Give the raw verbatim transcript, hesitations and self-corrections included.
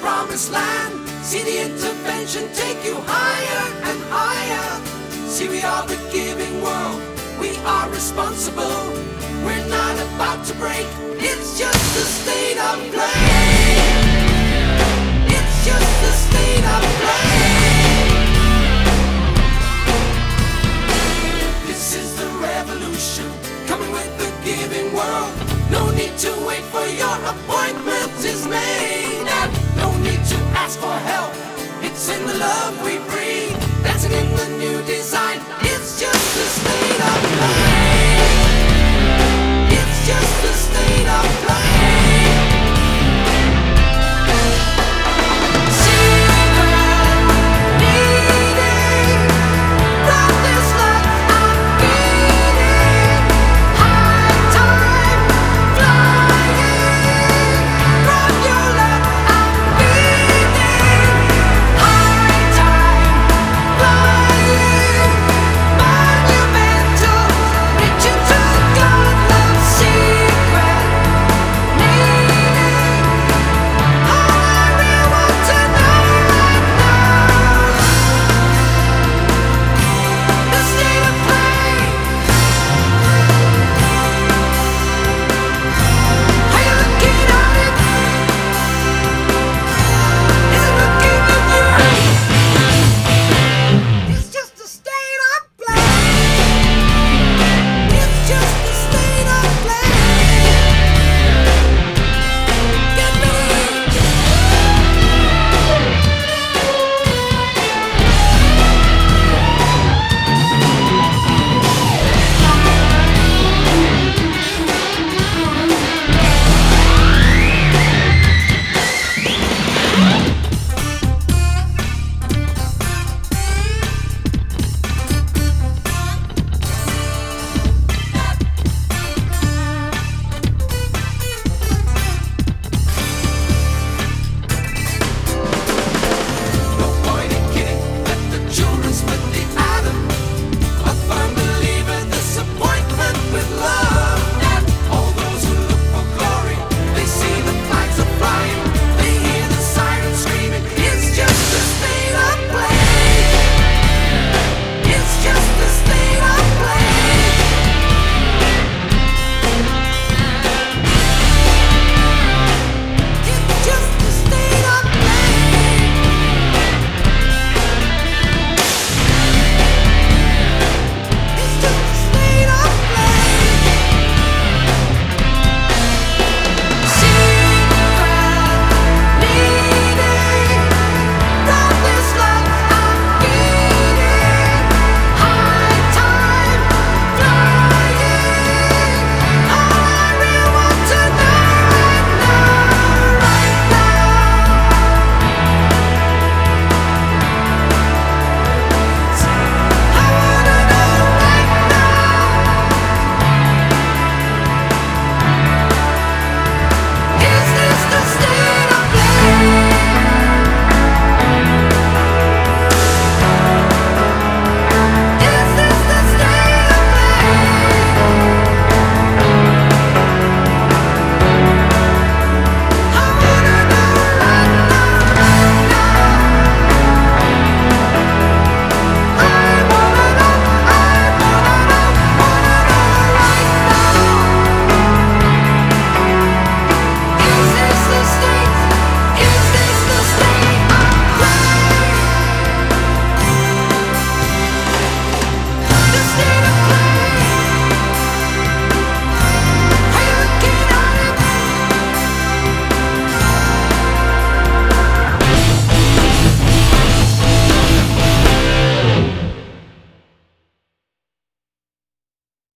promised land. See the intervention take you higher and higher. See, we are the giving world. We are responsible. We're not about to break. It's just a state of play. It's just a state of play. This is the revolution, coming with the giving world. No need to wait for your appointment is made. No need to ask for help. It's in the love we bring.